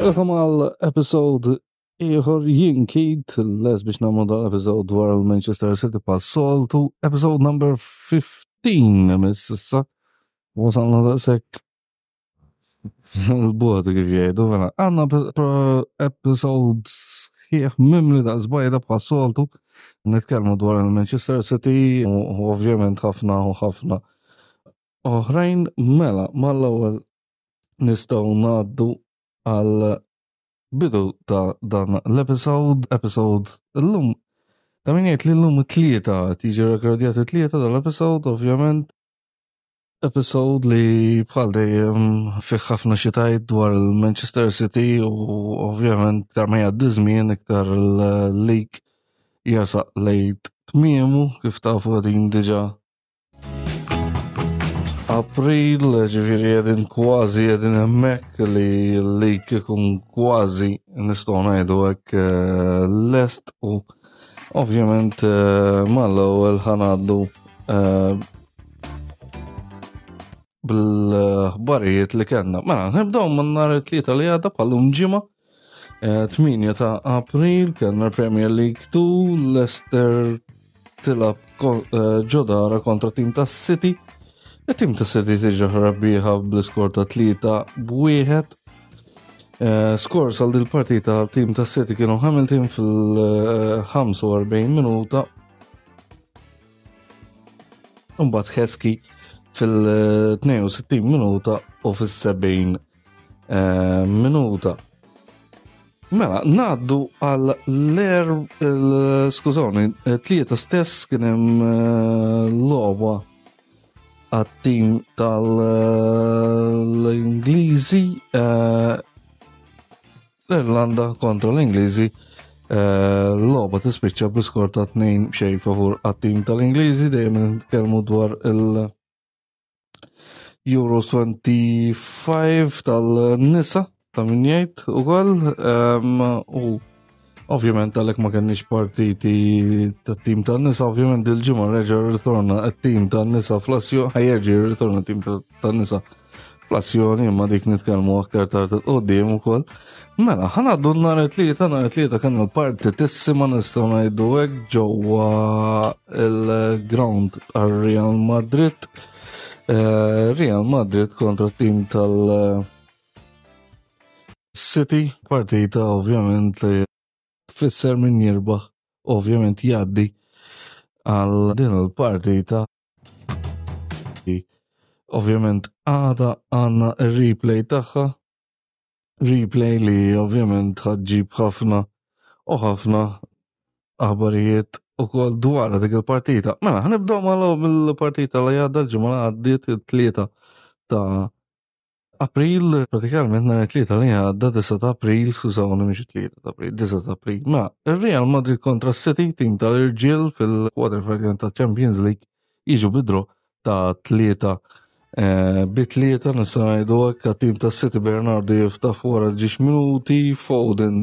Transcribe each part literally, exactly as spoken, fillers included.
Welkom għal episode ieħor jien Keith les biex nagħmlu dan episode dwar il-Manchester City pas-soltu, episode number fifteen miss issa. Wasalna daqshekk il-bogħod kif jgħidu mela. Għandna episode sħiħ mimli daqs bajda pas-soltu nitkellmu dwar il-Manchester City u ovvjament ħafna u ħafna oħrajn mela mal-ewwel nistgħu ngħaddu għal bidu ta' dan l-episode, episode l-lum, ta' min jgħid li l-lum tlieta, tiġi rekordjati tlieta dal-episode, ovvjament, episode li bħal dejjem fih ħafna xitajt dwar il-Manchester City u ovvjament iktar ma jgħaddi żmien iktar l-lik jarsaq lejt tmiemu kif tafu għadin diġa April, ġifiri għedin kważi għedin emmek li l-lik ikun kważi nistgħu ngħidu hekk lest u ovvjament mal-ewwel ħanaddu bil-ħbarijiet li kellna. Mela nibdew minn nhar it-tlieta li għadha bħallum ġimgħa tminja ta' April kellna Premier League two, Leicester tilab ġodara kontra tim tas City. Il-tim ta' City tiġa rabbieħa bl-skor ta' tlieta b'wieħed. Skors għal dil-partita tim ta' City kienu Hamilton fil-ħamsa u arba'in minuta. Imbagħad Heskey fil-tnejn u sittin minuta u fis-sebgħin minuta. Mela, ngħaddu għal l-er, skużawni, tlieta stess kien hemm logħba għat-tim tal-Ingliżi l-Irlanda kontra l-Ingliżi l-logħba tispiċċa bl-iskor ta' tnejn xejn favur għat-tim tal-Ingliżi dejjem nitkellmu dwar il-Euros twenty-five tal-nisa ta' min jgħid ukoll u ovvjament għalhekk ma kenniex partiti tat-tim tan-nisa, ovvjament il-ġimgħa reġa' ritorna t-tim tan-nisa fl-Assjo, ħajjerġi ritorna t-tim tan-nisa fl-Assjoni imma dik nitkellmu aktar tard qudiem ukoll. Mela, ħanaddu nhar it-tlieta, nhar it-tlieta kien il-partitissima nistgħu ngħidu hekk ġewwa il-ground tar-Real Madrid. Real Madrid kontra t-tim tal-City, partita ovvjament li fisser min jirbaħ, ovvjament jaddi għal din il-partita. Ovvjament għada għanna il-replay taħħa, replay li ovvjament ħadġib ħafna u ħafna aħbarijiet u kol dwar dik il-partita. Mela, ħanibdaw malaw mill-partita li għadda l-ġimgħa għaddiet il-tlieta ta' April, pratikalment nhar it-tlieta li għadda disa ta' April, skużawni mhix it-tlieta ta' April, disa ta' April. Ma ir-Real Madrid kontra City, tim tal-irġiel fil-quarterfinal ta' Champions League jiġu bidru ta' tlieta bi tlieta nista' ngħidu hekk tim ta' City Bernardo jiftaħ wara ġiex minuti, Foden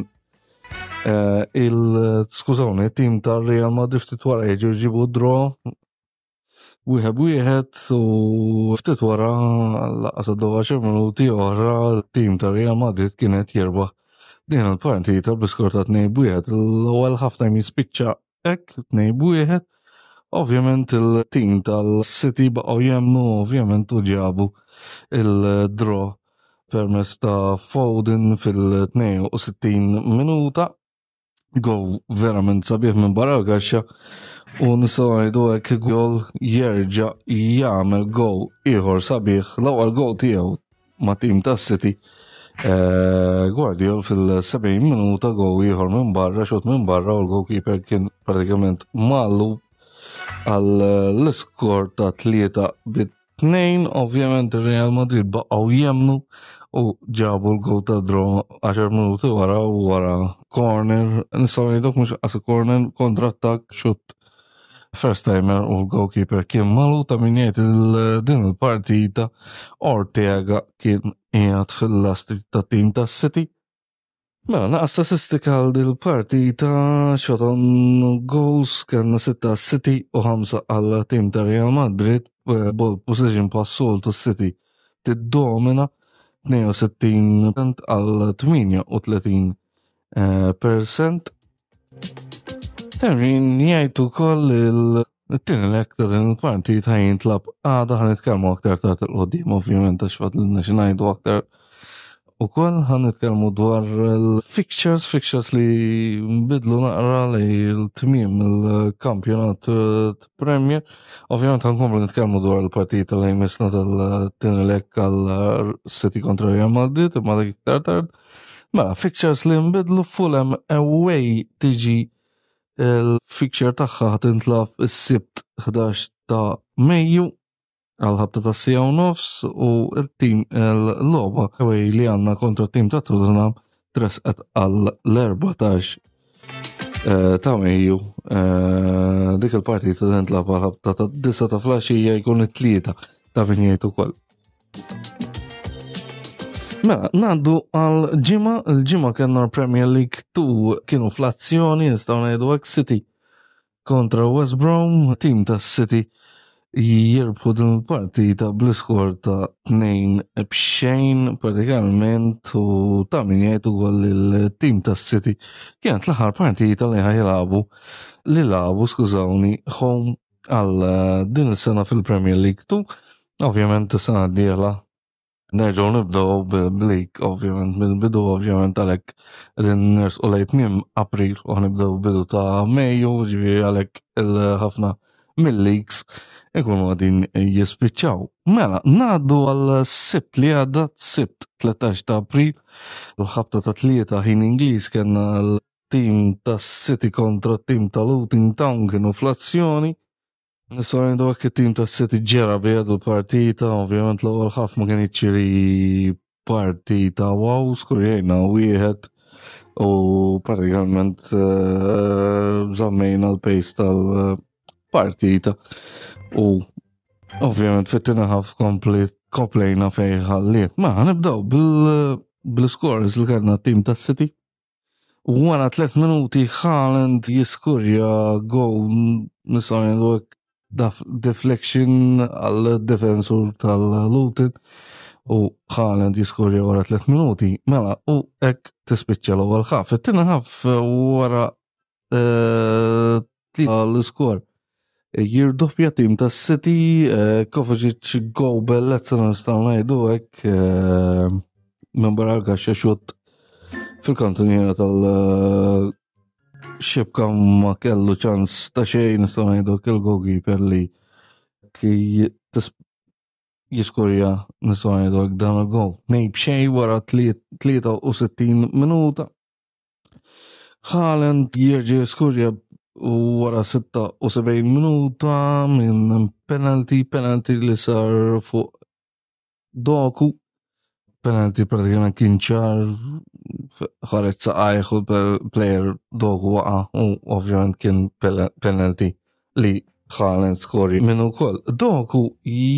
il-skużawni, tim tal-Real Madrid ftit wara jiġu jġibu draw wieħed wieħed u ftit wara laqas għaxar minuti oħra l-tim ta' Real Madrid kienet jerbaħ din il-partita bl-iskor ta' tnejn wieħed. L-ewwel ħafna jispiċċa hekk tnejn wieħed. Ovvjament il-tim tal-City baqgħu jemmnu ovvjament u ġabu il-draw permezz ta' Foden fil-tnejn u sittin minuta. Go verament sabiħ minn barra l-gaxxa u nistgħu ngħidu hekk gol jerġa' jagħmel gowl ieħor sabiħ l-ewwel gowl tiegħu ma' tim tas-City. Guardiol fil-sebgħin minuta gowl ieħor minn barra, xut minn barra u l-goalkeeper kien pratikament mallu għal l-iskor ta' tlieta bit-tnejn. Ovvjament ir-Real Madrid baqgħu jemmnu u ġabu l-gowl ta' draw għaxar minuti wara u wara corner, nistgħu ngħidok mhux qas corner kontra attakk xut first timer u l-goalkeeper kien malu ta' min jgħid din il-partita Ortega kien qiegħed fil-lasti ta' tim ta' City. Mela, naqas statistika għal din il-partita xoton goals kellna sitta City u ħamsa għal tim ta' Real Madrid ball position pass-soltu City tiddomina اثنين وستين għal ثمانية وثلاثين percent. Temmin jgħidu koll il-tini l-ektar il-parti ta' jintlab għada ħan itkelmu aktar ta' il-qoddim, ovvijament għax fadlina xinajdu aktar u koll ħan itkelmu dwar il-fixtures, fixtures li mbidlu naqra li l-tmim il-kampjonat Premier. Ovvijament ħan komplu nitkelmu dwar il-partita li jmissna tal-tini l-ek għal-City kontra Real Madrid, imma dak iktar tard. Mela, fixtures li mbidlu Fulham away tiġi il-fixture taħħa ħatintlaf is-sibt ħdax ta' Mejju għal-ħabta ta' sija u nofs u il-tim l-loba away li għanna kontra tim ta' Tottenham tresqet għal-erbatax ta' Mejju. Dik il-partita tintlaf għal-ħabta ta' disa ta' flaxija jkun it-tlieta ta' binjajt ukoll. Mela, naddu għal ġima, il-ġima kena Premier League two kienu fl-azzjoni, nistaw ngħidu hekk City kontra West Brom, tim ta' City jirbħu din il-partita bl-iskor ta' tnejn b'xejn pratikament u ta' min jgħid ukoll il-tim ta' City kienet l-aħħar partita li ħajlabu li labu skużawni home għal din is-sena fil-Premier League two, ovvjament is-sena d-dieħla nerġgħu nibdew bil-League, ovvjament, bil-bidu ovvjament għalhekk qegħdin nersqu lejn miem April u ħnibdew bidu ta' Mejju, ġifieri għalhekk il-ħafna mill-leagues ikunu għadin jispiċċaw. Mela, ngħaddu għal-Sibt li għadda, Sibt tletax ta' April, l-ħabta ta' tlieta ħin Ingliż kellna l-tim ta' City kontra tim ta' Luton Town kienu fl-azzjoni. Nisor għandu għak il-tim ta' City ġera bieħdu partita, ovvijament l-għol ħaf ma kien iċċiri partita wow, skurjena u wieħed u pratikament zammejna l-pejs tal-partita u ovvijament fittina ħaf komplejna fejħalliet. Ma nibdaw bil-scores li kellna tim ta' City u għana tlet minuti Haaland jiskurja gol nisor għandu għak deflection għal defensur tal-Luton u Haaland jiskurja wara tliet minuti. Mela, u ek tispiċċa l-ewwel ħaf. It-tieni ħaf wara tlieta l-iskor. Jirdoppja tim tas City, Kovacic go bellezza nistgħu ngħidu hekk minn barra l-kaxxa xut fil-kantuniera tal- xibka ma kellu ċans ta' xejn nistgħu ngħidu kell goalkeeper li ki jiskurja nistgħu ngħidu hekk dan il-goal. Nejb xejn wara tlieta u sittin minuta. Haaland jerġa' jiskurja wara sitta u sebgħin minuta minn penalty, penalty li sar fuq Doku. Penalty pratikament kien ċar ħareġ saqajh u player Doku waqa' u ovvjament kien penalty li Haaland skorja minn ukoll. Doku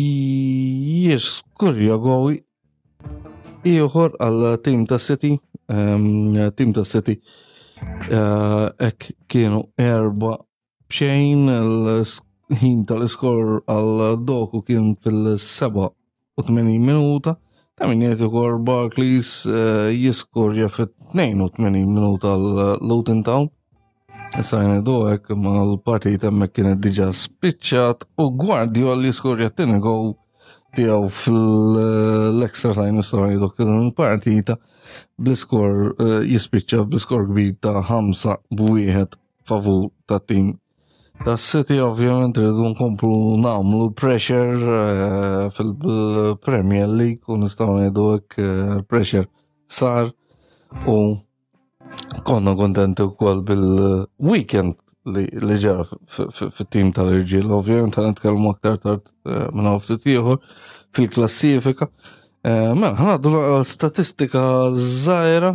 jiskorja gowi ieħor għal tim ta' City, tim ta' City hekk kienu erba' b'xejn il-ħin tal-iskor għal Doku kien fil-seba' u tmenin minuta. Ta' min jgħid ukoll Barclays jiskorja fit-tnejn u tmenin minuta l-Luton Town. Issa ngħidu hekk ma l-partita hemmhekk kienet diġà spiċċat u Guardiola jiskorja t-tieni gowl tiegħu fil-extra time nistgħu ngħidu din il-partita bl-iskor jispiċċa bl-iskor kbir ta' ħamsa b'wieħed favur tat-tim ta' City. Ovvjament rridu nkomplu nagħmlu pressure fil-Premier League u nistgħu ngħidu hekk pressure sar u konna kontenti wkoll bil-weekend li ġara fit-tim tal-irġiel. Ovvjament ħanitkellmu aktar tard minn hawn ftit ieħor fil-klassifika. Mela ħanaddu statistika żgħira.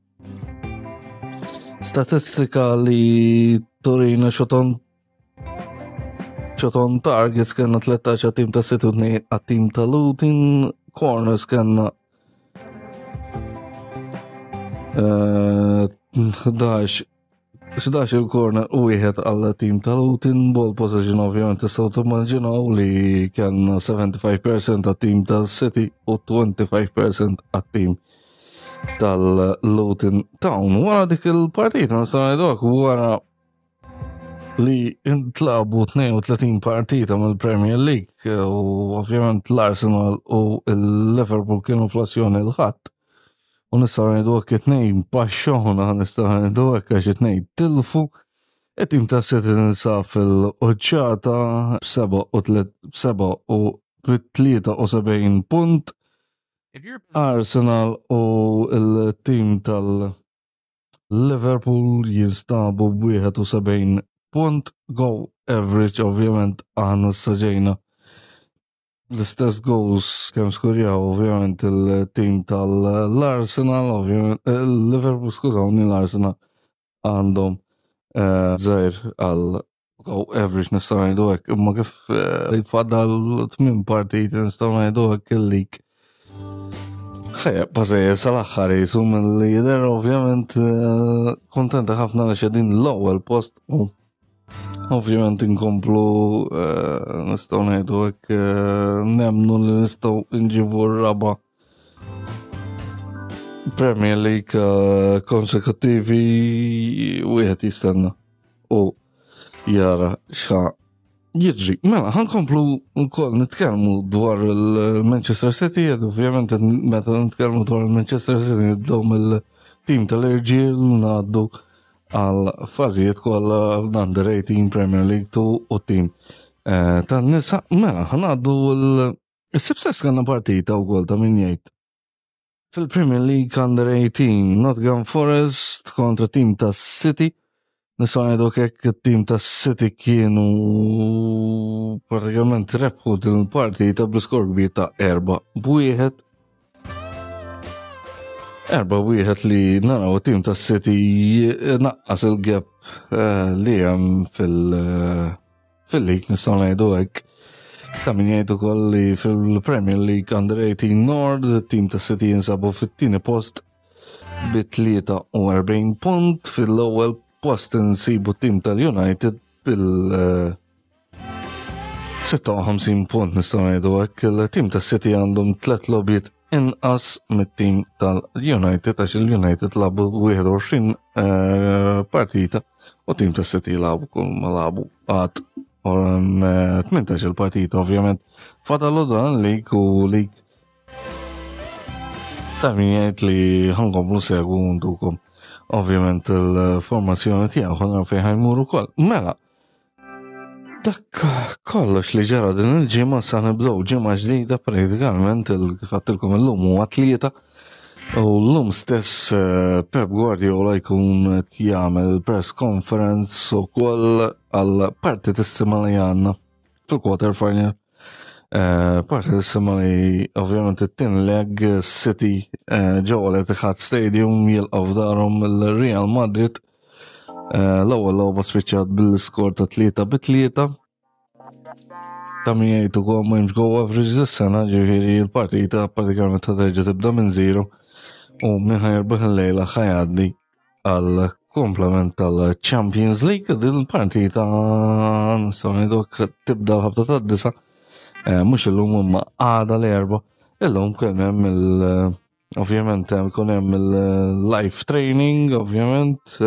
Statistika li turina xoton ċoton targets kena tletax tim ta' City u tim ta' Luton, corners kena ħdax xdax il-corner u wieħed għal tim tal-Luton, ball possession ovvjament tistgħu timmaġinaw li kellna seventy-five percent għat-tim tal-City u twenty-five percent għat-tim tal-Luton Town. Wara dik il-partita nistgħu ngħidulek wara li intlabu thirty-two partita mill-Premier League u ovvjament l-Arsenal u l-Liverpool kienu fl-azzjoni l-ħadd. U nistgħu ngħidulek it-tnejn paxxona nistgħu ngħidulek għax it-tnejn tilfu. It-tim ta' City ninsab fil-quċċata b'seba' u tlieta u sebgħin punt. Arsenal u l-tim tal-Liverpool jinstabu b'wieħed u sebgħin punt. Goal average ovvjament għana s-saġejna l-istess goals kem skurjaw ovvjament il-team tal-Arsenal, ovvjament il-Liverpool skużawni l-Arsenal għandhom zaħir għal goal average nistaw ngħidu hekk, imma kif jfadal tmien partiti nistaw ngħidu hekk il-lik ħajja bażejja sal-aħħar jisu mill-lider ovvjament kontenta ħafna li xedin l-ewwel post u ovvjament inkomplu nistgħu ngħidu hekk nemnu li nistgħu nġibu r-raba' Premier League konsekuttivi wieħed jistenna u jara x'ha jiġri. Mela ħankomplu wkoll nitkellmu dwar il-Manchester City, ovvjament meta nitkellmu dwar il-Manchester City nibdew mill-tim tal-irġiel ngħaddu għal fażijiet kollha l-Under eighteen Premier League two u tim tan-nisa. Mela ħanaddu l-success kanna partita wkoll ta' min jgħid. Fil-Premier League Under eighteen Nottingham Forest kontra tim ta' City. Nisa ngħidu hekk it-tim ta' City kienu pratikament rebħu din il-partita bl-iskor kbir ta' erba' b'wieħed. Erba' wieħed li naraw it-tim ta' City naqqas il-gap li hemm fil-lig nistgħu ngħidu hekk. Ta' min jgħid ukoll li fil-Premier League Under eighteen Nord it-tim ta' City jinsabu fit-tieni post bi tlieta u erbgħin punt, fil-ewwel post insibu t-tim tal-United bil sitta u ħamsin punt nistgħu ngħidu hekk. Il-tim ta' City għandhom tliet logħbiet inqas mit-tim tal-United għax il-United labu one twenty partita u tim ta' City labu kull ma labu għad eighteen il-partita ovvjament fadallu dan lik u lik ta' min jgħid li ħankomplu segwu ntukom ovvjament il-formazzjoni tiegħu ħanna fejn ħajmuru wkoll. Mela dak kollox li ġara din il-ġimgħa sa nibdew ġimgħa ġdida pratikament il-fattilkom illum huwa tlieta u llum stess Pep Guardiola jkun jagħmel press conference ukoll għal partitissima li għandna fil-quarter final. Partitissima li ovvjament it-tin leg City ġewwa l-Etihad Stadium jilqgħu f'darhom il-Real Madrid. L-ewwel logħba spiċċat bil-iskor ta' tlieta bi tlieta. Ta' min jgħid ukoll ma hemmx goal average dis-sena, ġifieri l-partita pratikament ħaterġa' tibda minn zero u min ħajrbaħ il-lejla ħajgħaddi għal komplement tal-Champions League. Din il-partita nistgħu ngħidu tibda l-ħabta tad-disa' mhux illum imma għada l-erba'. Illum kien hemm il- ovvjament kun hemm il-live training ovvjament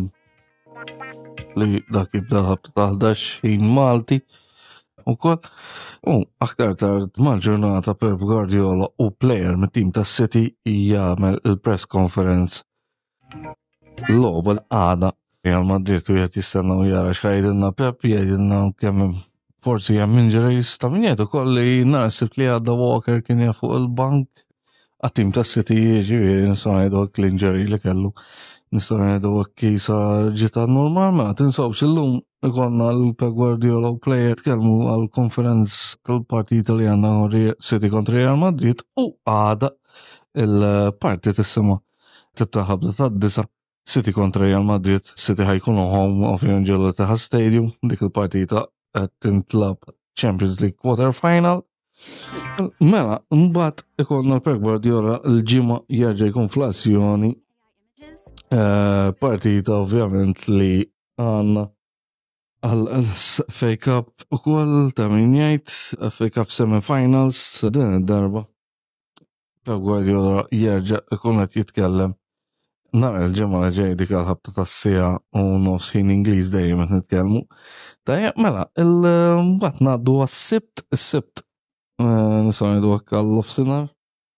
li dak jibda l-ħabta ta' ħdax Malti ukoll. U aktar tard mal-ġurnata Pep Guardiola u plejer mit-tim ta' City jagħmel il-press conference l-logħba l-għada Real Madrid u qed jistennew jara x'ħajdilna Pep, jgħidilna kemm forsi hemm injuries. Ta' min jgħid ukoll li naħseb li għadda Walker kien jaf fuq il-bank għat-tim ta' City ġifieri nistgħu ngħidu hekk l-injury li kellu. Nistgħu ngħidu hekk kisa ġiet normal ma tinsawx illum ikonna l-Pep Guardiola u plejer tkellmu għal konferenz tal-partita li għandna City kontra Real Madrid u għada il-partit issimha tibta' ħabda tad-disa' City kontra Real Madrid. City ħajkunu home ovvjament ġewwa l-Etihad Stadium dik il-partita qed tintlab Champions League quarter final. Mela, mbagħad ikollna l-Pep Guardiola l-ġimgħa jerġa' jkun fl-azzjoni Uh, partita ovvjament li għanna għal-F A Cup u koll ta' min jgħid F A Cup semifinals din id-darba. Pep Guardiola jerġa' ikun qed jitkellem nar il-ġimgħa li ġej dik għal-ħabta tas-sija u nofs ħin Ingliż dejjem qed nitkellmu. Tajjeb mela, il-mbagħad ngħaddu għas-sibt, is-sibt nistgħu ngħidu hekk għall-offsinar.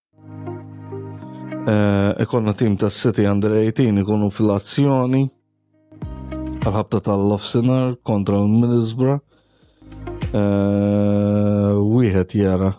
Ikonna tim ta' City Under eighteen ikunu fil-azzjoni għal-ħabta tal-offsinar kontra l-Middlesbrough. Wieħed jara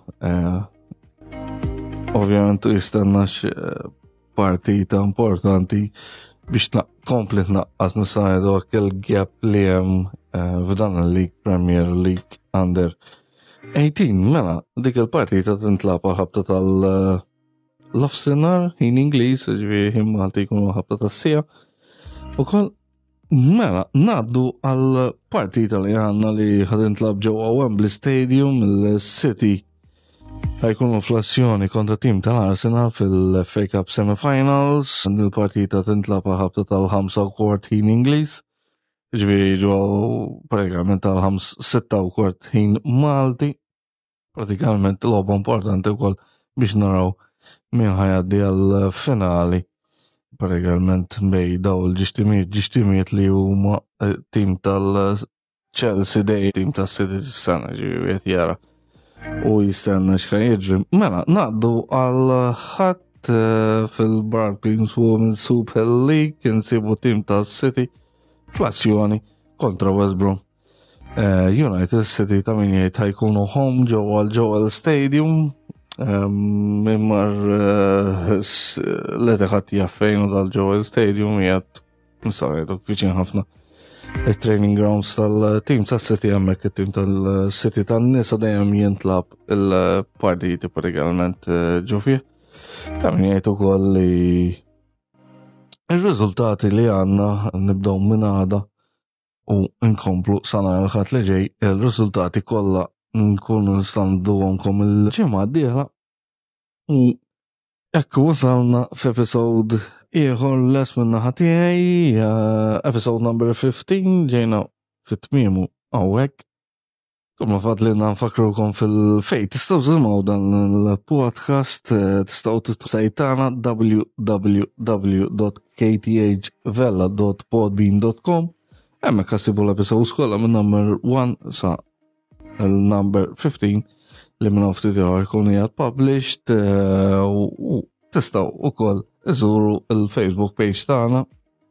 ovvjament jistennax partita importanti biex komplet naqqas nisajdu għak il-gap li hemm f'dan il-League Premier League Under eighteen. Mela, dik il-partita tintlaq għal-ħabta tal- l-offsinar in Ingliż, ġifieri ħin Malti jkunu ħabta tas-sija. Ukoll mela ngħaddu għal partita li għandna li ħadintlab ġewwa Wembley Stadium, il-City ħajkunu fl-azzjoni kontra tim tal-Arsenal fil-F A Cup semifinals. Il-partita tintlab ħabta tal-ħamsa u kwart ħin Ingliż, ġifieri ġew pratikament tal-ħams sitta u kwart ħin Malti. Pratikament logħba importanti wkoll biex naraw min ħajaddi għal-finali pratikament bej daw l-ġistimiet ġistimiet li huma tim tal-Chelsea dej tim tal-City s-sana ġiviet jara u jistenna x'ħaj jiġri. Mela, ngħaddu għal-ħadd fil-Barclays Women's Super League insibu tim tal-City fl-azzjoni kontra West Brom. United City ta' min jgħid ħajkunu home ġewwa l-Joel Stadium. Mimmar l-Etihad jaffejnu dal-Joel Stadium jgħat nisajdu kviċin ħafna il-training grounds tal-team tal-City għammek il-team tal-City tal-nisa dejjem jintlab il-partiti pratikament ġufie. Ta' min jgħid ukoll li il-riżultati li għanna nibdew minn għada u nkomplu sana l-ħadd li ġej il-riżultati kollha nkunu nistandu għonkom il-ġimgħa d-dieħla u ekku wasalna f'episode ieħor les minna ħatijaj, episode number fifteen, ġejna fit-tmiemu għawek. Kumma fadlina nfakrukom fil-fejt, tistaw zimaw dan il-podcast, tistaw t-sajtana w w w dot k t h vella dot podbean dot com. Emma kassibu l-episode skolla minn number one sa il-number fifteen li minn ufti tiħor kun jgħad published u testaw u koll iżuru il-Facebook page tagħna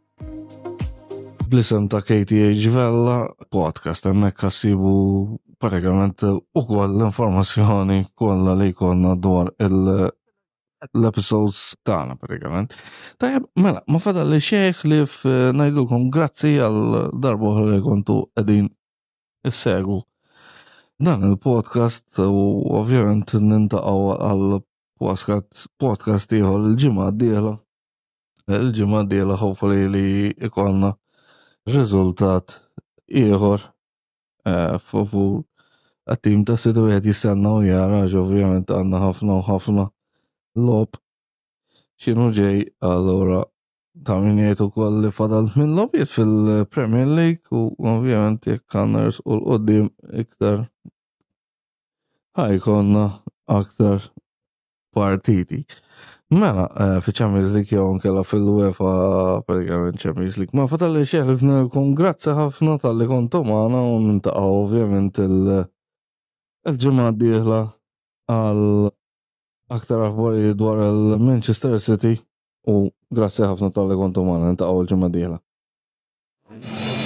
blisem ta' K T H Vella podcast hemmhekk kassibu pratikament u koll l-informazzjoni kollha li jkollna dwar l-episodes tagħna pratikament. Tajjeb, mela, ma fadal li xejn li ngħidulkom grazzi għal darba li kontu qegħdin issegwu dan il-podcast u ovvjament nintaqgħu għal podcast ieħor il-ġimgħa d-dieħla. Il-ġimgħa d-dieħla hopefully li ikollna riżultat ieħor favur għat-tim ta' City wieħed jistenna u jara ovvjament għandna ħafna u ħafna lob x'inhu ġej allura ta' min jgħid ukoll li fadal minn lobbiet fil-Premier League u ovvjament jekk kanners u l-qoddim iktar ħajkonna aktar partiti. Mela, fi Champions League jew kella fil-UEFA pratikament Champions League. Ma fatal li xeħlif nilkom grazzi ħafna tal-li kontu maħna u nintaqaw ovvjament il-ġimgħa d-dieħla għal aktar aħbari dwar il-Manchester City u grazzi ħafna tal-li kontu maħna nintaqaw il-ġimgħa d-dieħla.